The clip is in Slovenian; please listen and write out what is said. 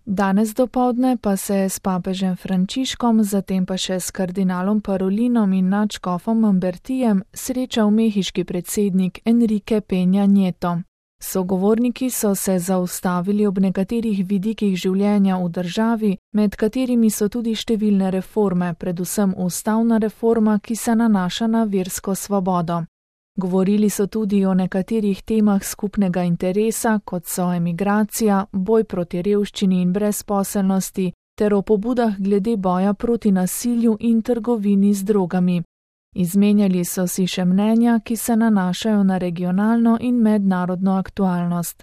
Danes dopoldne pa se je s papežem Frančiškom, zatem pa še s kardinalom Parolinom in nadškofom Mambertijem srečal mehiški predsednik Enrique Peña Nieto. Sogovorniki so se zaustavili ob nekaterih vidikih življenja v državi, med katerimi so tudi številne reforme, predvsem ustavna reforma, ki se nanaša na versko svobodo. Govorili so tudi o nekaterih temah skupnega interesa, kot so emigracija, boj proti revščini in brezposelnosti, ter o pobudah glede boja proti nasilju in trgovini z drogami. Izmenjali so si še mnenja, ki se nanašajo na regionalno in mednarodno aktualnost.